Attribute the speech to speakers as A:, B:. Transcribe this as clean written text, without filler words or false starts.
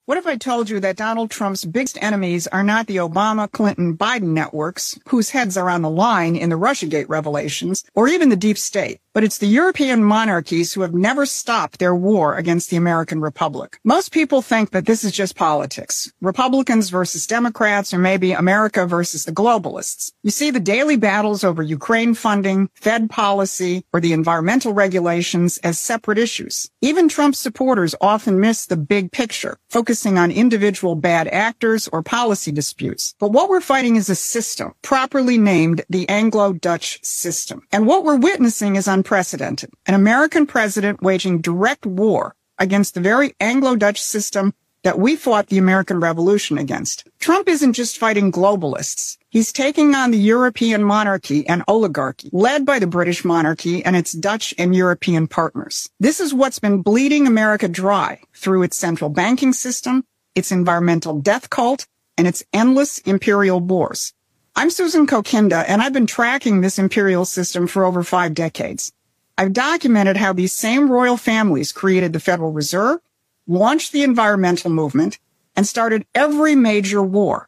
A: What if I told you that Donald Trump's biggest enemies are not the Obama, Clinton, Biden networks, whose heads are on the line in the Russiagate revelations, or even the deep state, but it's the European monarchies who have never stopped their war against the American Republic? Most people think that this is just politics. Republicans versus Democrats, or maybe America versus the globalists. You see the daily battles over Ukraine funding, Fed policy, or the environmental regulations as separate issues. Even Trump supporters often miss the big picture, focusing on individual bad actors or policy disputes. But what we're fighting is a system, properly named the Anglo-Dutch system. And what we're witnessing is unprecedented. An American president waging direct war against the very Anglo-Dutch system that we fought the American Revolution against. Trump isn't just fighting globalists. He's taking on the European monarchy and oligarchy, led by the British monarchy and its Dutch and European partners. This is what's been bleeding America dry through its central banking system, its environmental death cult, and its endless imperial wars. I'm Susan Kokinda, and I've been tracking this imperial system for over 5 decades. I've documented how these same royal families created the Federal Reserve, launched the environmental movement, and started every major war.